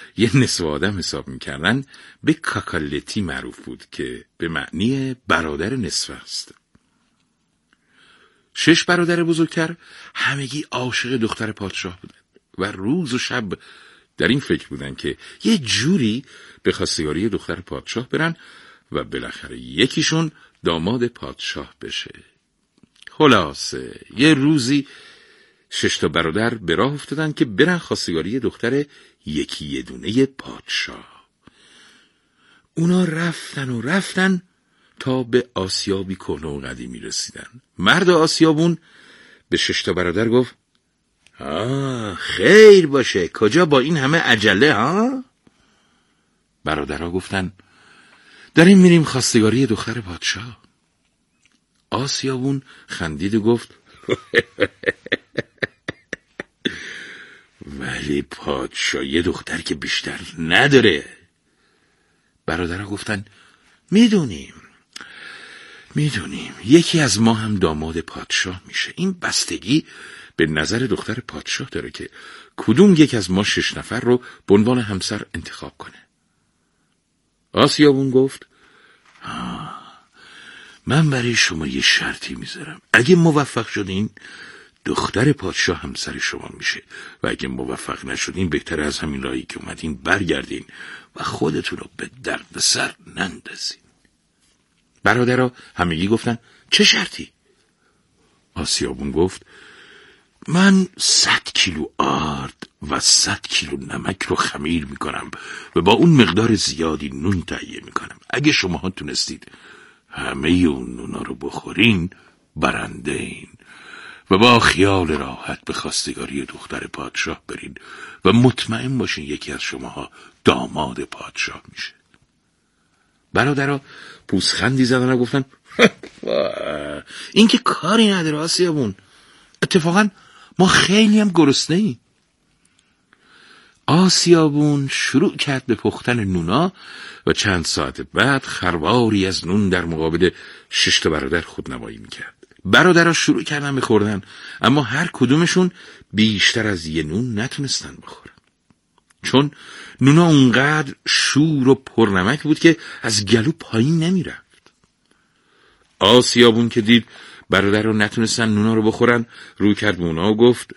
یه نصف آدم حساب میکردن به کاکالتی معروف بود که به معنی برادر نصف است. 6 برادر بزرگتر همگی عاشق دختر پادشاه بودن و روز و شب در این فکر بودن که یه جوری به خواستگاری دختر پادشاه برن و بالاخره یکیشون داماد پادشاه بشه. خلاصه یه روزی 6 تا برادر به راه افتادن که برن خواستگاری دختر یکی یه دونه پادشاه. اونا رفتن تا به آسیابی کهنه و قدیمی رسیدن. مرد آسیابون به 6 تا برادر گفت خیر باشه، کجا با این همه عجله ها؟ برادرها گفتن داریم میریم خواستگاری دختر پادشاه. آسیابون خندید و گفت ولی پادشاه یه دختر که بیشتر نداره. برادرها گفتن میدونیم یکی از ما هم داماد پادشاه میشه. این بستگی به نظر دختر پادشاه داره که کدوم یک از ما 6 نفر رو به عنوان همسر انتخاب کنه. آسیابون گفت من برای شما یه شرطی میذارم. اگه موفق شدین دختر پادشاه همسر شما میشه و اگه موفق نشدین بهتر از همین راهی که اومدین برگردین و خودتون رو به درد سر نندازین. برادرها همگی گفتن چه شرطی؟ آسیابون گفت من 100 کیلو آرد و 100 کیلو نمک رو خمیر میکنم و با اون مقدار زیادی نون تهیه میکنم. اگه شماها تونستید همه اون نونا رو بخورین برنده این و با خیال راحت به خواستگاری دختر پادشاه برین و مطمئن باشین یکی از شماها داماد پادشاه میشه. برادرها پوزخندی زدن و گفتن این که کاری نداره آسیابون، اتفاقا ما خیلی هم گرسنه ایم. آسیابون شروع کرد به پختن نونا و چند ساعت بعد خرواری از نون در مقابل 6 تا برادر خودنمایی میکرد. برادرها شروع کردن به خوردن، اما هر کدومشون بیشتر از یه نون نتونستن بخورن، چون نونا اونقدر شور و پرنمک بود که از گلو پایین نمیرفت. آسیابون که دید برادر رو نتونستن نونا رو بخورن رو کرد به اونا و گفت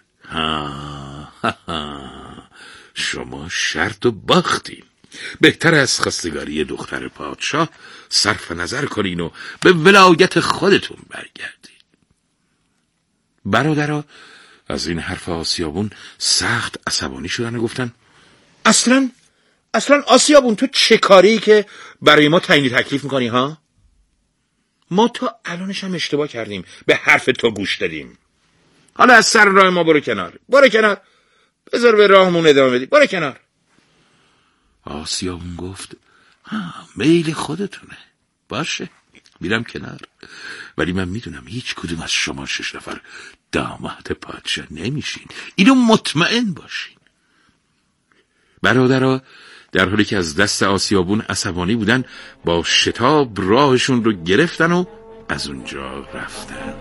شما شرط و باختین. بهتر از خواستگاری دختر پادشاه صرف نظر کنین و به ولایت خودتون برگردین. برادرها از این حرف آسیابون سخت عصبانی شدن و گفتن اصلا آسیابون تو چه کاری که برای ما تعیین تکلیف میکنی ها؟ ما تا الانش هم اشتباه کردیم، به حرف تو گوش دادیم. حالا از سر راه ما برو کنار، بذار به راهمون ادامه بدیم، برو کنار. آسیابون گفت میل خودتونه، باشه میرم کنار، ولی من میدونم هیچ کدوم از شما 6 نفر داماد پادشاه نمیشین، اینو مطمئن باشین. برادرها در حالی که از دست آسیابون عصبانی بودن با شتاب راهشون رو گرفتن و از اونجا رفتن.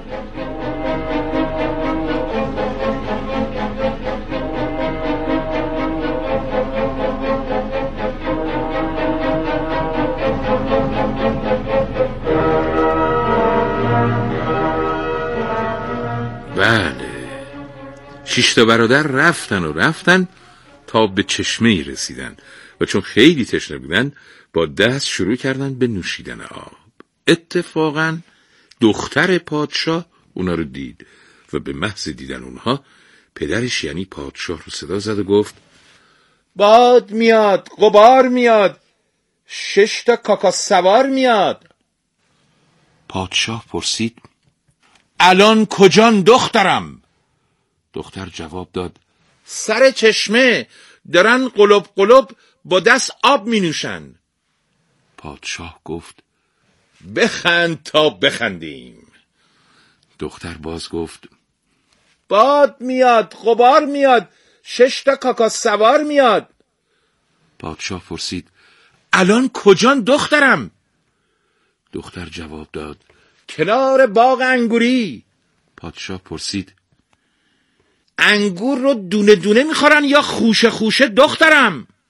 بله 6 تا برادر رفتن تا به چشمه‌ای رسیدن و چون خیلی تشنه بودن با دست شروع کردن به نوشیدن آب. اتفاقاً دختر پادشاه اونا رو دید و به محض دیدن اونها پدرش یعنی پادشاه رو صدا زد و گفت باد میاد، غبار میاد، 6 تا کاکا سوار میاد. پادشاه پرسید الان کجان دخترم؟ دختر جواب داد سر چشمه، دارن قلب با دست آب می نوشن. پادشاه گفت بخند تا بخندیم. دختر باز گفت باد میاد، غبار میاد، 6 تا کاکا سوار میاد. پادشاه پرسید الان کجان دخترم؟ دختر جواب داد کنار باغ انگوری. پادشاه پرسید انگور رو دونه دونه میخورن یا خوشه خوشه دخترم؟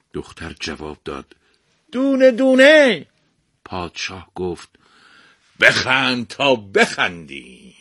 دختر جواب داد: دونه دونه. پادشاه گفت: بخند تا بخندی.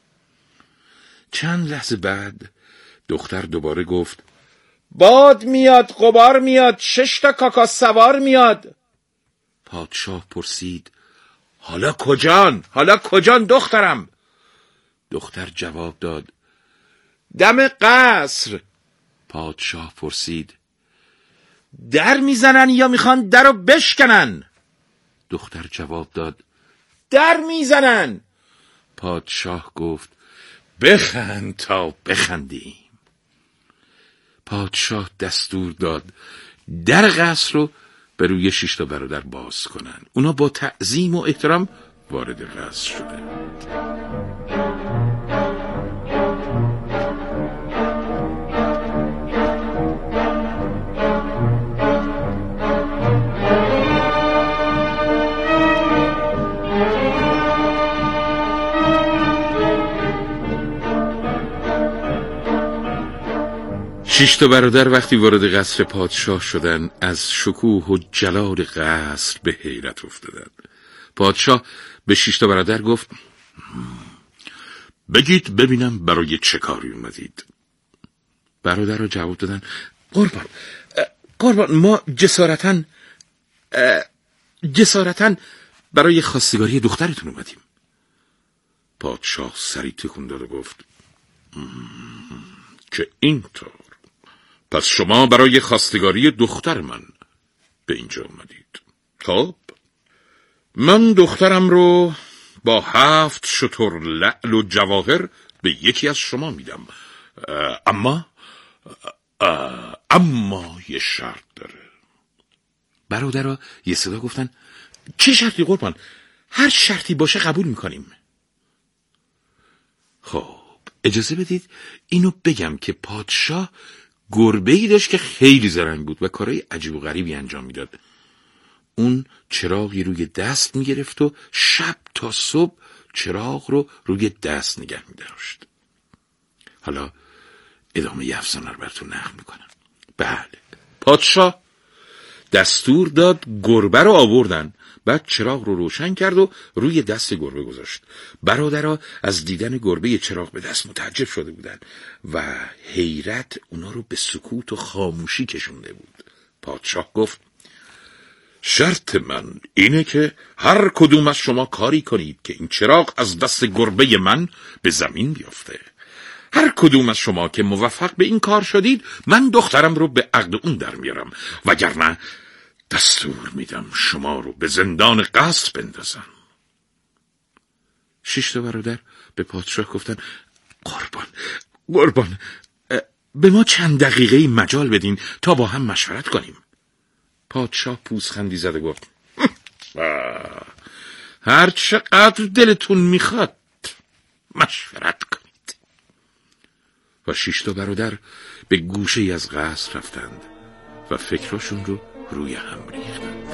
چند لحظه بعد دختر دوباره گفت: باد میاد، غبار میاد، 6 تا کاکا سوار میاد. پادشاه پرسید: حالا کجان دخترم؟ دختر جواب داد: دم قصر. پادشاه پرسید: در میزنن یا میخوان درو بشکنن؟ دختر جواب داد: در میزنن. پادشاه گفت: بخند تا بخندیم. پادشاه دستور داد در قصر رو به روی 6 تا برادر باز کنن. اونا با تعظیم و احترام وارد قصر شدن. شش تا برادر وقتی وارد قصر پادشاه شدن از شکوه و جلال قصر به حیرت افتادند. پادشاه به 6 تا برادر گفت: بگید ببینم برای چه کاری اومدید؟ برادر رو جواب دادن: قربان ما جسارتاً برای خواستگاری دخترتون اومدیم. پادشاه سری تکون داد و گفت: که اینطور، پس شما برای خواستگاری دختر من به اینجا اومدید. خب من دخترم رو با 7 شتر لعل و جواهر به یکی از شما میدم، اما یه شرط داره. برادرها یه صدا گفتن: چه شرطی قربان؟ هر شرطی باشه قبول میکنیم. خب اجازه بدید اینو بگم که پادشاه گربه‌ای داشت که خیلی زرنگ بود و کارهای عجیب و غریبی انجام میداد. اون چراغی روی دست میگرفت و شب تا صبح چراغ رو روی دست نگه میداشت. حالا ادامه افسانه رو براتون نقل میکنم. بله، پادشاه دستور داد گربه رو آوردن، بعد چراغ رو روشن کرد و روی دست گربه گذاشت. برادرها از دیدن گربه چراغ به دست متعجب شده بودند و حیرت اونا رو به سکوت و خاموشی کشونده بود. پادشاه گفت: شرط من اینه که هر کدوم از شما کاری کنید که این چراغ از دست گربه من به زمین بیفته. هر کدوم از شما که موفق به این کار شدید، من دخترم رو به عقد اون در میارم، وگرنه دستور میدم شما رو به زندان قصر بندازم. 6 تا برادر به پادشاه گفتن: قربان به ما چند دقیقه مجال بدین تا با هم مشورت کنیم. پادشاه پوزخندی زد و گفت: هر چقدر دلتون میخواد مشورت کنید. و 6 تا برادر به گوشه ای از قصر رفتند و فکراشون رو روی هم ریختند.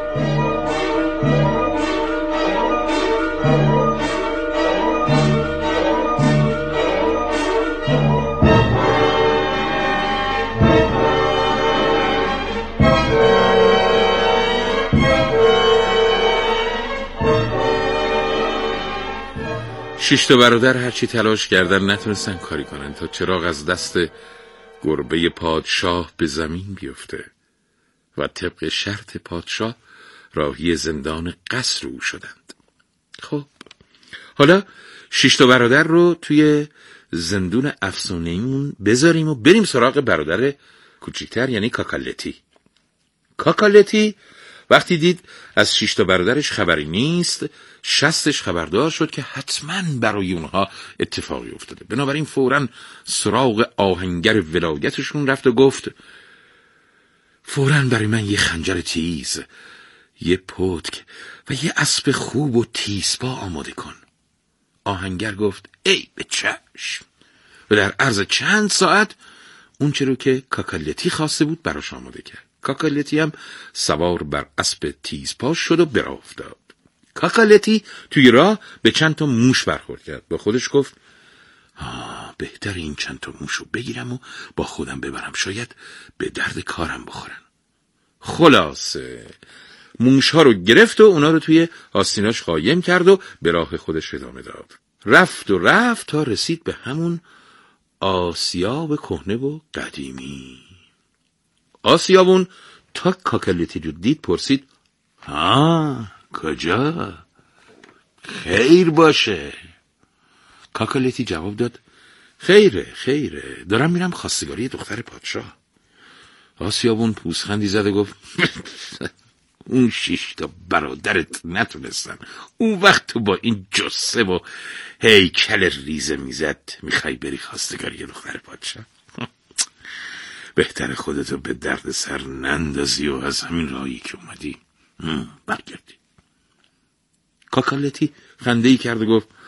شش تا برادر هرچی تلاش کردن نتونستن کاری کنن تا چراغ از دست گربه پادشاه به زمین بیفته و طبق شرط پادشاه راهی زندان قصر او شدند. خب حالا 6 تا برادر رو توی زندون افسانه‌ایمون بذاریم و بریم سراغ برادر کوچیکتر، یعنی کاکالتی. کاکالتی وقتی دید از 6 تا برادرش خبری نیست، شستش خبردار شد که حتما برای اونها اتفاقی افتاده. بنابراین فوراً سراغ آهنگر ولایتشون رفت و گفت: فوراً برای من یه خنجر تیز، یه پتک و یه اسب خوب و تیزپا آماده کن. آهنگر گفت: ای به چشم. و در عرض چند ساعت اون چه رو که کاکالتی خواسته بود براش آماده کرد. کاکالتی هم سوار بر اسب تیزپاش شد و به راه افتاد. کاکالتی توی راه به چند تا موش برخورد کرد. با خودش گفت: بهتر این چند تا موش رو بگیرم و با خودم ببرم، شاید به درد کارم بخورن. خلاصه موشها رو گرفت و اونا رو توی آستیناش قایم کرد و به راه خودش ادامه داد. رفت تا رسید به همون آسیاب کهنه و قدیمی. آسیابون تا کاکالتی رو دید پرسید: کجا؟ خیر باشه. کاکالتی جواب داد: خیره دارم میرم خواستگاری دختر پادشاه. آسیابون پوزخندی زد و گفت: اون 6 تا برادرت نتونستن، اون وقت تو با این جسه و هیکل ریزه میزد میخوای بری خواستگاری دختر پادشاه؟ بهتر خودتو به درد سر نندازی و از همین راهی که اومدی برگردی. کاکالتی خنده‌ای کرد و گفت: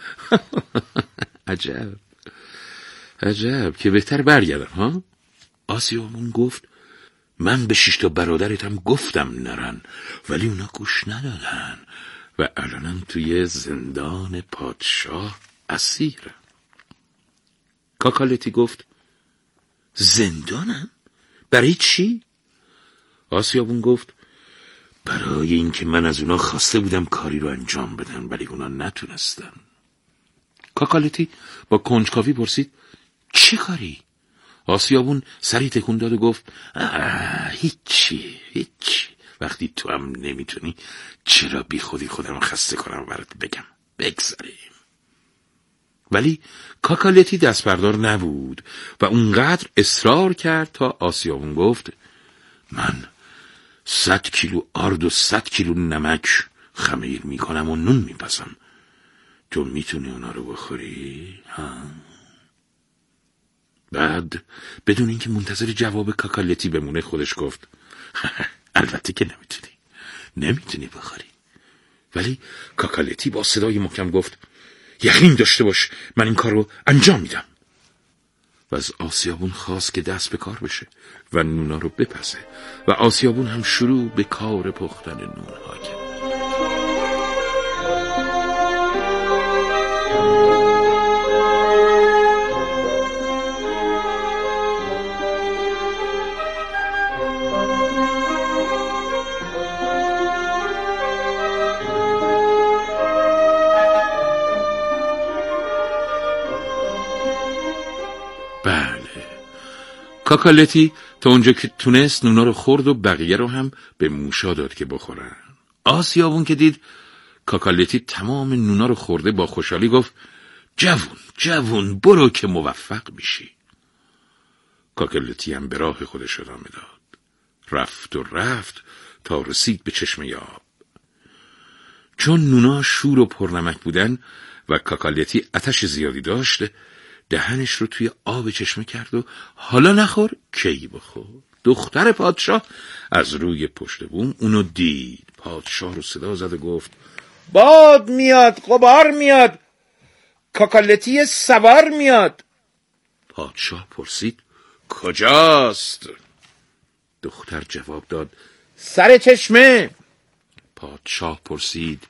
عجب که بهتر برگردم ها؟ آسیابون گفت: من به 6 تا برادرتم گفتم نرن، ولی اونا گوش ندادن و الانم توی زندان پادشاه اسیرم. کاکالتی گفت: زندانم؟ برای چی؟ آسیابون گفت: برای اینکه من از اونا خواسته بودم کاری رو انجام بدن ولی اونا نتونستن. کاکالتی با کنجکاوی پرسید: چه کاری؟ آسیابون سری تکون داد و گفت: هیچی. وقتی تو هم نمیتونی چرا بی خودی خودم خسته کنم برات بگم. بگذاریم. ولی کاکالتی دست بردار نبود و اونقدر اصرار کرد تا آسیابون گفت: من 100 کیلو آرد و 100 کیلو نمک خمیر میکنم و نون میپزم. تو میتونی اونا رو بخوری؟ بعد بدون اینکه منتظر جواب کاکالتی بمونه خودش گفت: البته که نمیتونی بخوری. ولی کاکالتی با صدای محکم گفت: یقین داشته باش من این کار رو انجام میدم. و از آسیابون خواست که دست به کار بشه و نونا رو بپزه و آسیابون هم شروع به کار پختن نونها کرد. کاکالتی تا اونجا که تونست نونا رو خورد و بقیه رو هم به موشا داد که بخورن. آسیابون که دید کاکالتی تمام نونا رو خورده با خوشحالی گفت: جوون برو که موفق میشی. کاکالتی هم به راه خودش ادامه داد. رفت تا رسید به چشمه آب. چون نونا شور و پرنمک بودن و کاکالتی آتش زیادی داشت، دهنش رو توی آب چشمه کرد و حالا نخور کی بخور. دختر پادشاه از روی پشت بوم اونو دید. پادشاه رو صدا زد و گفت: باد میاد، غبار میاد، کاکالتی سوار میاد. پادشاه پرسید: کجاست؟ دختر جواب داد: سر چشمه. پادشاه پرسید: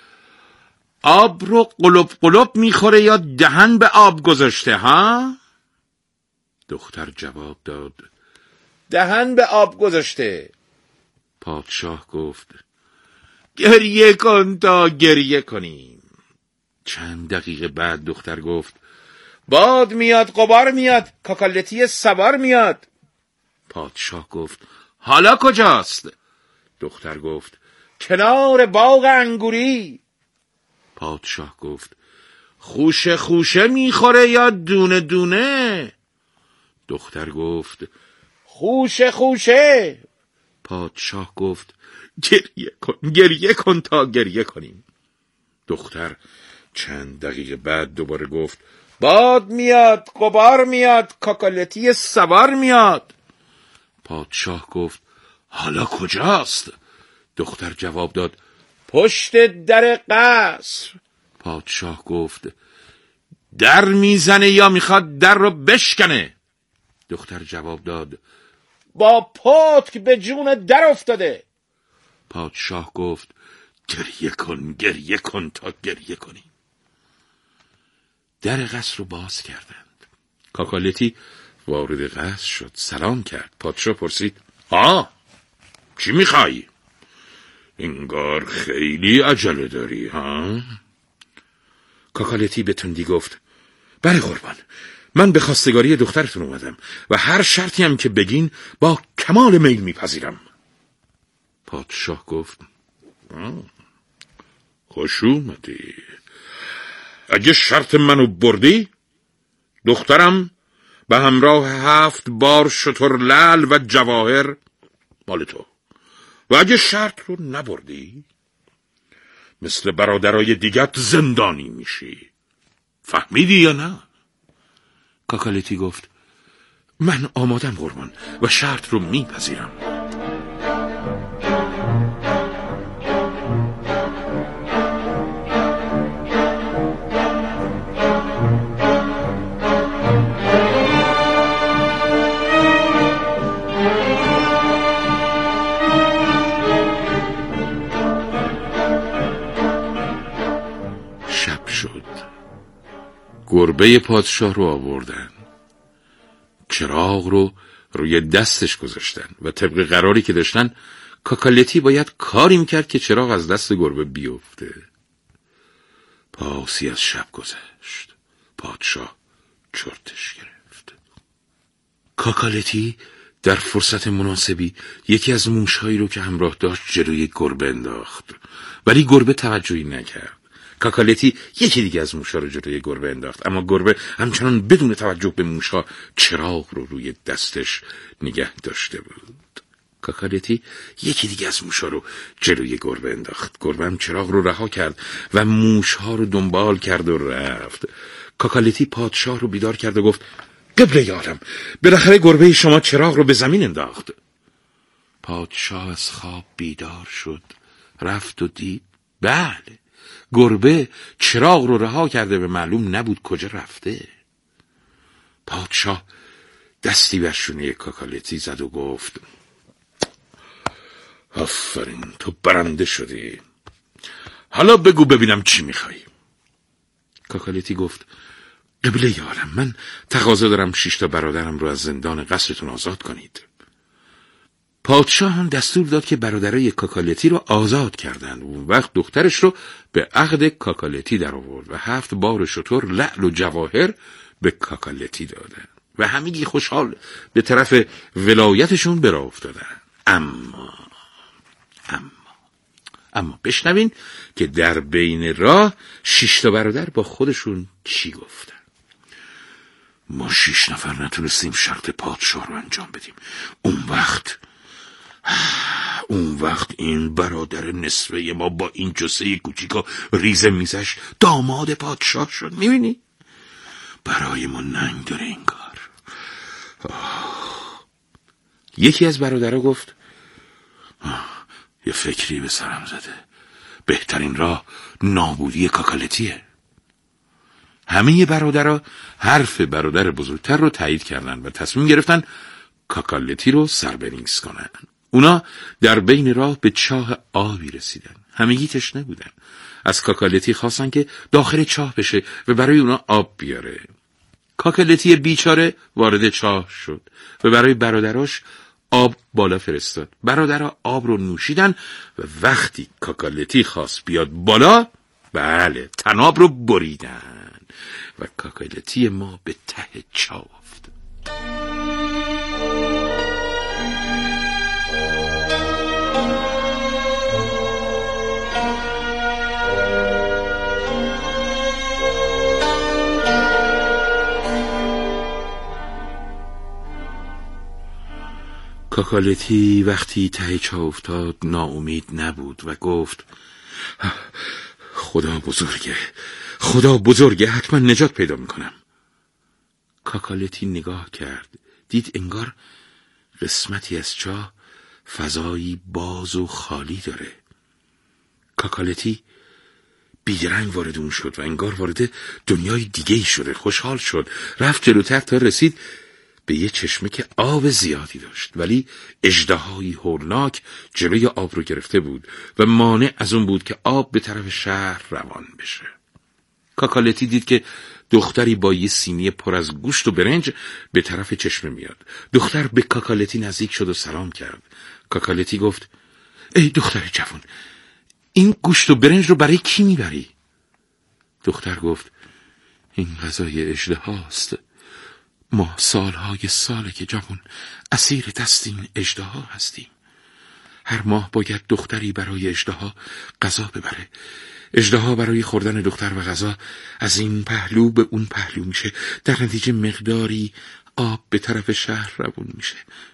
آب رو قلب میخوره یا دهن به آب گذاشته ها؟ دختر جواب داد: دهن به آب گذاشته. پادشاه گفت: گریه کن تا گریه کنیم. چند دقیقه بعد دختر گفت: باد میاد، غبار میاد، کاکالتی سوار میاد. پادشاه گفت: حالا کجاست؟ دختر گفت: کنار باغ انگوری. پادشاه گفت: خوشه میخوره یا دونه دونه؟ دختر گفت: خوشه. پادشاه گفت: گریه کن تا گریه کنیم. دختر چند دقیقه بعد دوباره گفت: باد میاد، غبار میاد، کاکالتی سوار میاد. پادشاه گفت: حالا کجاست؟ دختر جواب داد: پشت در قصر. پادشاه گفت: در میزنه یا میخواد در رو بشکنه؟ دختر جواب داد: با پتک به جون در افتاده. پادشاه گفت: گریه کن تا گریه کنیم. در قصر رو باز کردند. کاکالتی وارد قصر شد، سلام کرد. پادشاه پرسید: چی میخوای؟ انگار خیلی عجله داری ها؟ کاکالتی به تندی گفت بله قربان، من به خواستگاری دخترتون اومدم و هر شرطی هم که بگین با کمال میل میپذیرم. پادشاه گفت خوش اومدی. اگه شرط منو بردی، دخترم به همراه 7 بار شتر لعل و جواهر مال تو. و اگه شرط رو نبردی، مثل برادرای دیگت زندانی میشی. فهمیدی یا نه؟ کاکالتی گفت من آمادم قربان و شرط رو میپذیرم. شب شد. گربه پادشاه رو آوردن. چراغ رو روی دستش گذاشتن و طبق قراری که داشتن کاکالتی باید کاری میکرد که چراغ از دست گربه بیفته. پاسی از شب گذشت. پادشاه چرتش گرفت. کاکالتی در فرصت مناسبی یکی از موشهایی رو که همراه داشت جلوی گربه انداخت، ولی گربه توجهی نکرد. کاکالتی یکی دیگه از موشها رو جلوی گربه انداخت، اما گربه همچنان بدون توجه به موشها چراغ رو روی دستش نگه داشته بود. کاکالتی یکی دیگه از موشها رو جلوی گربه انداخت. گربه هم چراغ رو رها کرد و موشها رو دنبال کرد و رفت. کاکالتی پادشاه رو بیدار کرد و گفت قبله عالم، بالاخره گربه شما چراغ رو به زمین انداخت. پادشاه از خواب بیدار شد، رفت و دید بله، گربه چراغ رو رها کرده و معلوم نبود کجا رفته. پادشاه دستی بر شونه کاکالتی زد و گفت آفرین، تو برنده شدی. حالا بگو ببینم چی میخوای. کاکالتی گفت قبله عالم، من تقاضا دارم 6 تا برادرم رو از زندان قصرتون آزاد کنید. پادشاه هم دستور داد که برادرای کاکالتی رو آزاد کردند. اون وقت دخترش رو به عقد کاکالتی در آورد و 7 بار شتر لعل و جواهر به کاکالتی دادن و همگی خوشحال به طرف ولایتشون براه افتادن. اما بشنوین که در بین راه 6 تا برادر با خودشون چی گفتن. ما 6 نفر نتونستیم شرط پادشاه رو انجام بدیم. اون وقت این برادر نصفه ما با این جثه کوچیکا ریزه میزش داماد پادشاه شد. میبینی؟ برای ما ننگ داره این کار. یکی از برادرها گفت یه فکری به سرم زده. بهترین راه نابودی کاکالتیه. همه برادرها حرف برادر بزرگتر رو تایید کردن و تصمیم گرفتن کاکالتی رو سربرینگز کنن. اونا در بین راه به چاه آبی رسیدن. همگی تشنه بودن. از کاکالتی خواستن که داخل چاه بشه و برای اونا آب بیاره. کاکالتی بیچاره وارد چاه شد و برای برادراش آب بالا فرستاد. برادرها آب رو نوشیدن و وقتی کاکالتی خواست بیاد بالا، بله، طناب رو بریدن و کاکالتی ما به ته چاه افتاد. کاکالتی وقتی ته چاه افتاد ناامید نبود و گفت خدا بزرگه، حتما نجات پیدا میکنم. کاکالتی نگاه کرد، دید انگار قسمتی از چاه فضایی باز و خالی داره. کاکالتی بیدرنگ وارد اون شد و انگار وارد دنیای دیگه‌ای شده. خوشحال شد، رفت جلوتر تا رسید به یه چشمه که آب زیادی داشت، ولی اژدهایی هولناک جلوی آب رو گرفته بود و مانع از اون بود که آب به طرف شهر روان بشه. کاکالتی دید که دختری با یه سینی پر از گوشت و برنج به طرف چشمه میاد. دختر به کاکالتی نزدیک شد و سلام کرد. کاکالتی گفت ای دختر جوان، این گوشت و برنج رو برای کی میبری؟ دختر گفت این غذای اژدهاست. ما سالهای ساله که جوان اسیر دست این اژدها هستیم. هر ماه باید دختری برای اژدها غذا ببره. اژدها برای خوردن دختر و غذا از این پهلو به اون پهلو میشه. در نتیجه مقداری آب به طرف شهر روون میشه.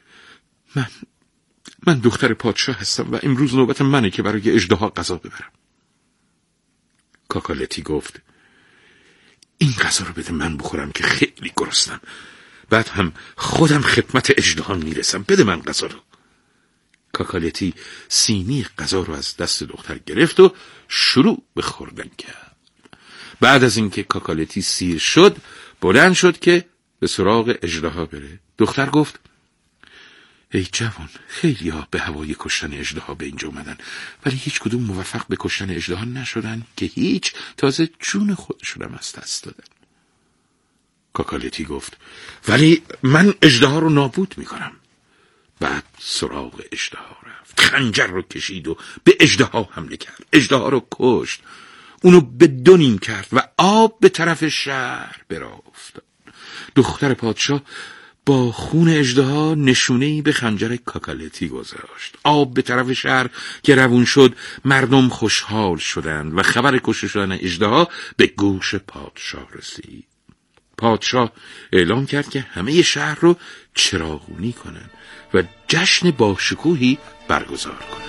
من دختر پادشاه هستم و امروز نوبت منه که برای اژدها غذا ببرم. کاکالتی گفت این غذا رو بده من بخورم که خیلی گرسنم. بعد هم خودم خدمت اژدها میرسم. بده من غذا رو. کاکالتی سینی غذا رو از دست دختر گرفت و شروع به خوردن کرد. بعد از اینکه کاکالتی سیر شد، بلند شد که به سراغ اژدها بره. دختر گفت ای جوان، خیلی ها به هوای کشتن اژدها به اینجا اومدن، ولی هیچ کدوم موفق به کشتن اژدها نشدن که هیچ، تازه جون خودشونم از دست دادن. کاکالتی گفت ولی من اژدها رو نابود میکنم. بعد سراغ اژدها رفت، خنجر رو کشید و به اژدها حمله کرد. اژدها رو کشت، اونو به دو نیم کرد و آب به طرف شهر برافت. دختر پادشاه با خون اژدها نشونه‌ای به خنجر کاکالتی گذاشت. آب به طرف شهر که روون شد، مردم خوشحال شدند و خبر کشته شدن اژدها به گوش پادشاه رسید. پادشاه اعلام کرد که همه شهر رو چراغونی کنند و جشن باشکوهی برگزار کنند.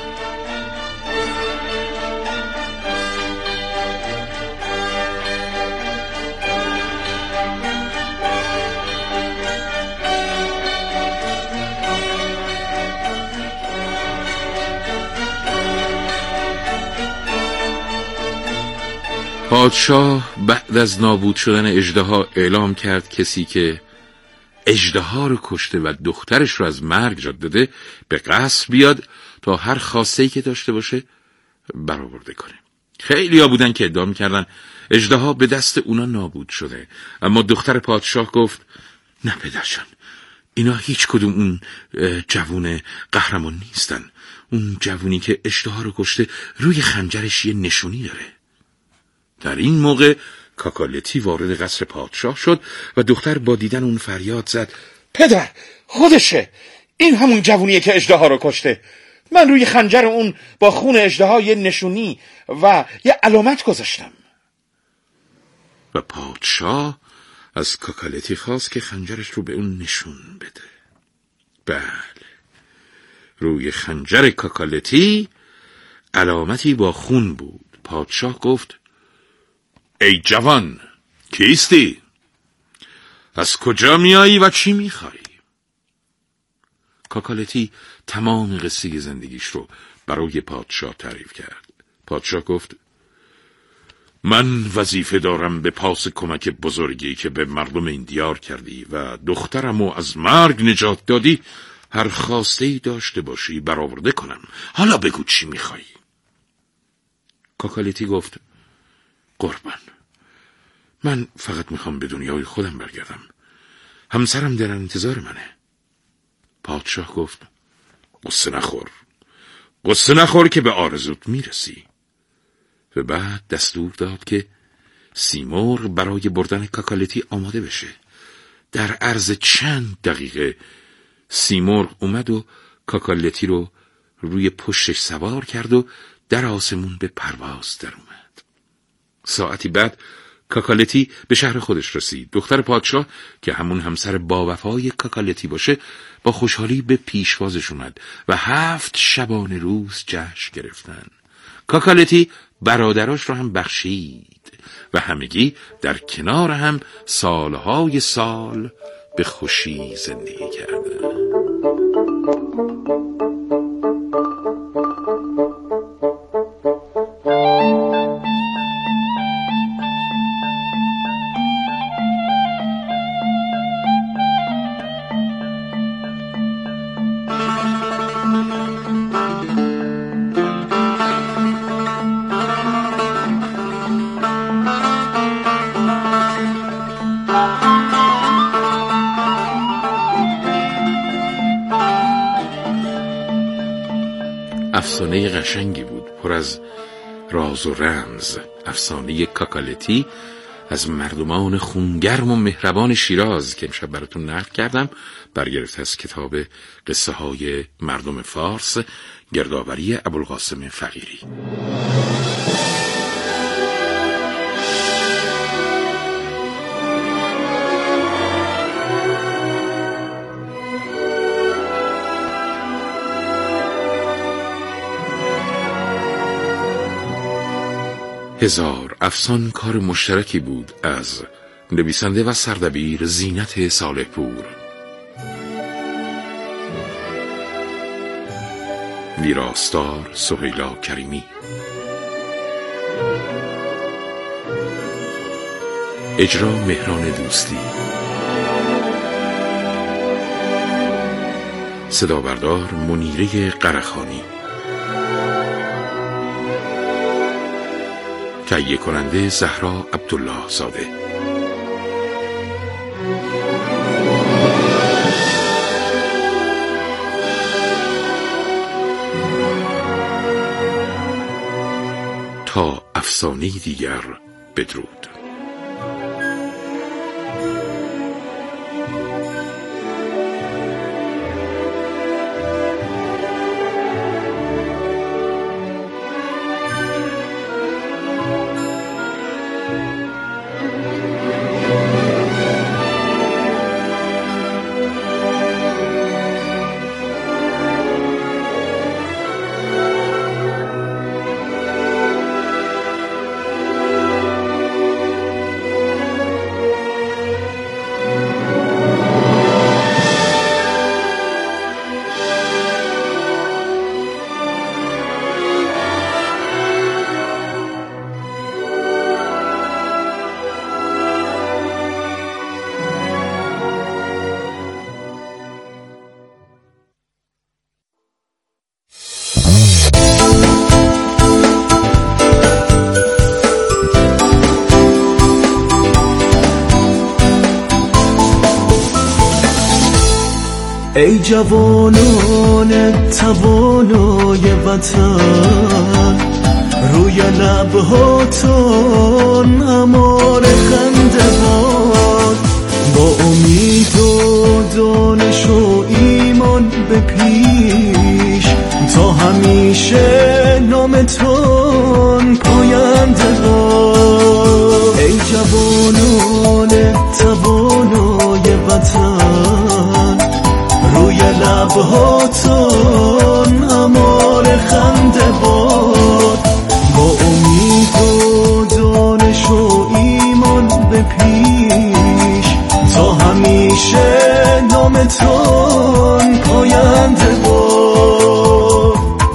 پادشاه بعد از نابود شدن اژدها اعلام کرد کسی که اژدها رو کشته و دخترش رو از مرگ نجات داده به قصر بیاد تا هر خواسته‌ای که داشته باشه برآورده کنه. خیلی‌ها بودن که ادعا می‌کردن اژدها به دست اونا نابود شده، اما دختر پادشاه گفت نه پدرجان، اینا هیچ کدوم اون جوون قهرمان نیستن. اون جوونی که اژدها رو کشته روی خنجرش یه نشونی داره. در این موقع کاکالتی وارد قصر پادشاه شد و دختر با دیدن اون فریاد زد پدر، خودشه! این همون جوونیه که اژدها رو کشته. من روی خنجر اون با خون اژدها یه نشونی و یه علامت گذاشتم. و پادشاه از کاکالتی خواست که خنجرش رو به اون نشون بده. بله، روی خنجر کاکالتی علامتی با خون بود. پادشاه گفت ای جوان، کیستی؟ از کجا میایی و چی میخوای؟ کاکالتی تمام قصه زندگیش رو برای پادشاه تعریف کرد. پادشاه گفت من وظیفه دارم به پاس کمک بزرگی که به مردم این دیار کردی و دخترمو از مرگ نجات دادی هر خواسته‌ای داشته باشی برآورده کنم. حالا بگو چی میخوای؟ کاکالتی گفت قربان، من فقط میخوام به دنیای خودم برگردم. همسرم در انتظار منه. پادشاه گفت قصه نخور که به آرزوت میرسی. و بعد دستور داد که سیمرغ برای بردن کاکالتی آماده بشه. در عرض چند دقیقه سیمرغ اومد و کاکالتی رو روی پشتش سوار کرد و در آسمون به پرواز در اومد. ساعتی بعد کاکالتی به شهر خودش رسید. دختر پادشاه که همون همسر با وفای کاکالتی باشه با خوشحالی به پیشوازش اومد و 7 شبانه روز جشن گرفتن. کاکالتی برادراش رو هم بخشید و همگی در کنار هم سالهای سال به خوشی زندگی کردند. افسانه قشنگی بود، پر از راز و رمز. افسانه کاکالتی از مردمان خونگرم و مهربان شیراز که امشب براتون نقل کردم، برگرفته از کتاب قصه های مردم فارس، گردآوری ابوالقاسم فقیری. هزار افسان کار مشترکی بود از نویسنده و سردبیر زینت صالح پور، ویراستار سهیلا کریمی، اجرا مهران دوستی، صدا بردار منیره قرخانی، تهیه کننده زهرا عبدالله زاده. تا افسانه دیگر، بدرود. ای جوانان توانای وطن، روی لبهاتون امار خنده باد، با امید و دانش و ایمان به پیش، تا همیشه نامتون پاینده باد. ای جوانان توانای وطن، روی لبهاتون امار خنده باد، با امید و دانش و ایمان به پیش، تا همیشه نامتون پاینده باد.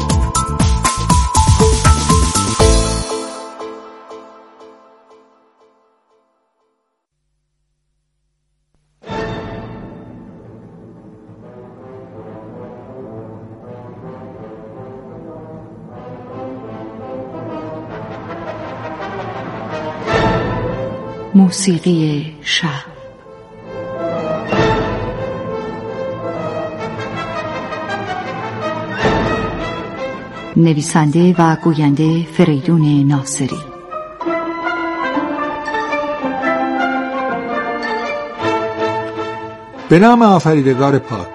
موسیقی شب. نویسنده و گوینده فریدون ناصری. به نام آفریدگار پاک.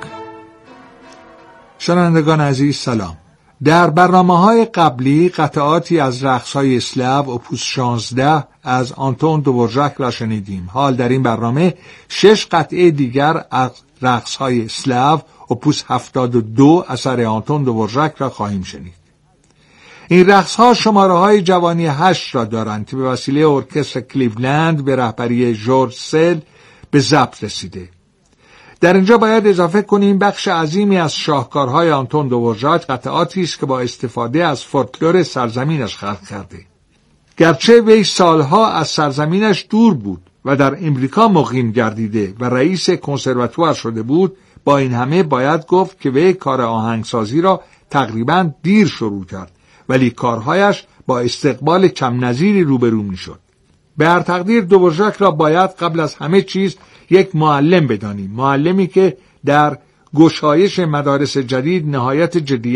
شنوندگان عزیز سلام. در برنامه‌های قبلی قطعاتی از رقص‌های اسلاو اپوس 16 از آنتون دوورژاک را شنیدیم. حال در این برنامه 6 قطعه دیگر از رقص‌های اسلاو اپوس 72 اثر آنتون دوورژاک را خواهیم شنید. این رقص‌ها شماره‌های جوانی 8 را دارند که به وسیله ارکستر کلیولند به رهبری جورج سل به ضبط رسیده. در اینجا باید اضافه کنیم بخش عظیمی از شاهکارهای آنتون دوورژاک قطعاتی است که با استفاده از فولکلور سرزمینش خلق کرده. گرچه وی سالها از سرزمینش دور بود و در امریکا مقیم گردیده و رئیس کنسرواتوار شده بود، با این همه باید گفت که وی کار آهنگسازی را تقریباً دیر شروع کرد، ولی کارهایش با استقبال کم نظیری روبرو میشد. به هر تقدیر دوورژاک را باید قبل از همه چیز یک معلم بدانیم، معلمی که در گشایش مدارس جدید نهایت جدیت